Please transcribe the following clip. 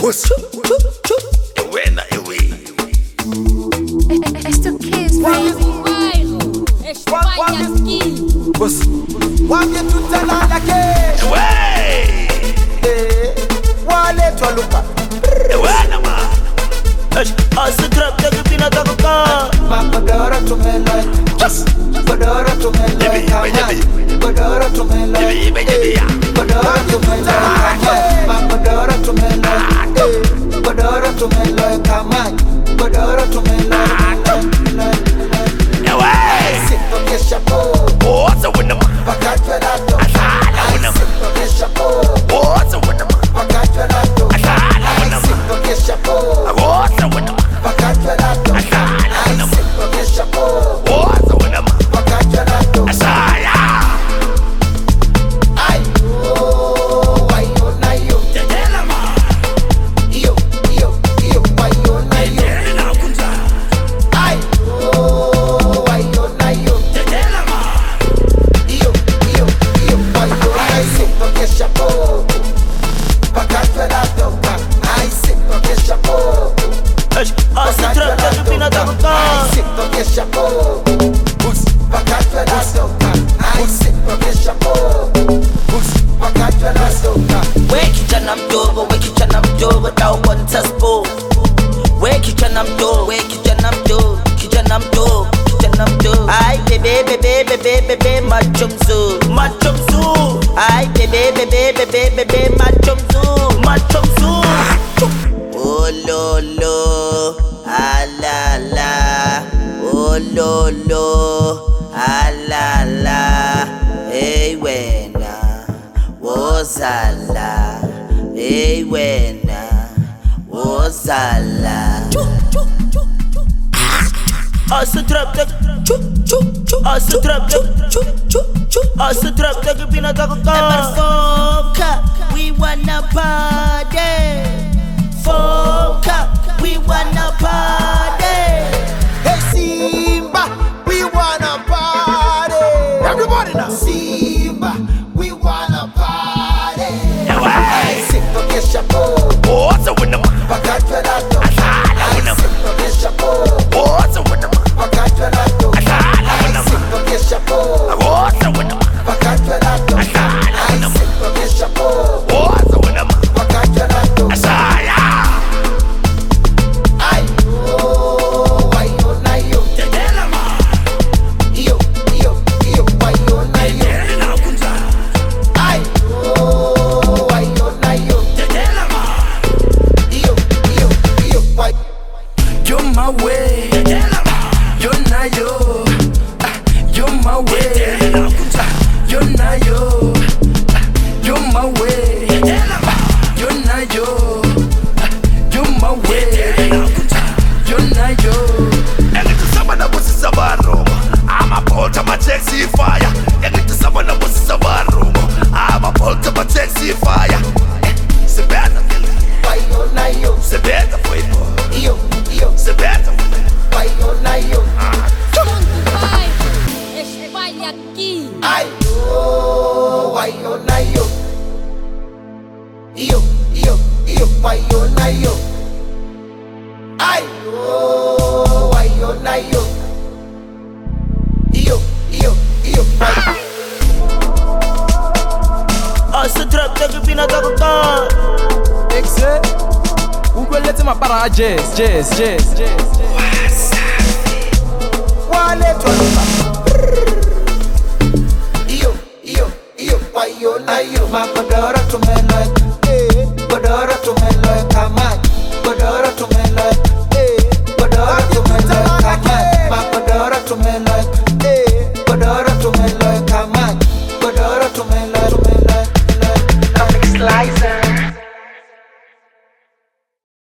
What's Ewena ewe. It's the kids, baby. What's Wambie tutalala ke Ewe. Wale twalupa Ewena ma. Asa trap take pina takoka. Makodora tumela Just Kodora tumela Kodora tumela Kodora tumela Makodora tumela Kodora tumela kama Kodora tumela Ewe. Sito kesha po What's a winner ma. Pakatwa lato Asala winner ma. Sito kesha po What's a winner ma. Pakatwa lato Asala winner ma. Sito kesha po What's a winner ma. Pakatwa lato Asala winner ma. Sito kesha po What's a winner ma. Pakatwa lato Asala. Ayo, ayo na yo Tetela ma. Iyo, ayo na yo Tetela kunza. Ayo, ayo na yo Tetela ma. Iyo, ayo na yo Sito kesha po Pakatwa lato Ay, sito kesha po Asa trap take pina takoka. Sito kesha po Pakatwa lato Ay, sito kesha po Pakatwa lato Kijana mdogo tauonta spo. Kijana mdogo Ay bebe macho mzuri Ay bebe macho mzuri Oh lolo alala Oh lolo alala Hey wena wozala Hey wena wozala Asa trap take Asa trap take pina takoka. Foka, we wanna party. Foka, we wanna party. Hey Simba, we wanna party. Everybody now. Simba, we wanna party. Ewe. Sito kesha po, What's a winner ma. pakatwa lato. Asala winner ma. Sito kesha po, What's a winner ma. pakatwa lato. Asala winner ma. Sito kesha po, What's a winner ma. pakatwa lato. Asala winner ma. Sito kesha po, What's a winner ma. pakatwa lato. Asala. Ayo na yo. Tetela ma. Iyo, ayo na yo. Tetela kunza. Ayo na yo. Tetela ma. Iyo, ayo. You're my way, Tetela ma. you're not yo. You're my way, Tetela kunza. you're not yo. You're my way, Tetela ma. you're not yo. You're my way, Tetela kunza. you're not yo. Engithi saba nabusisa baromo. Ama-Bolt ama-taxi fire. Engithi saba nabusisa baromo. Ama-Bolt ama-taxi fire. Sebenza vele. Ayo na yo. Sebenza mfowethu. Iyo, Sebenza mfowethu. ayo na yo. Espalha aqui. Ayo na yo. Iyo, ayo na yo. Ayo na yo. Iyo, Asa trap take pina takoka. Exe, ukwelete mapara jazz. wale twalupa. Iyo, ayo na yo. Makodora tumela, kodora tumela kama, kodora tumela, kodora tumela kama, makodora tumela,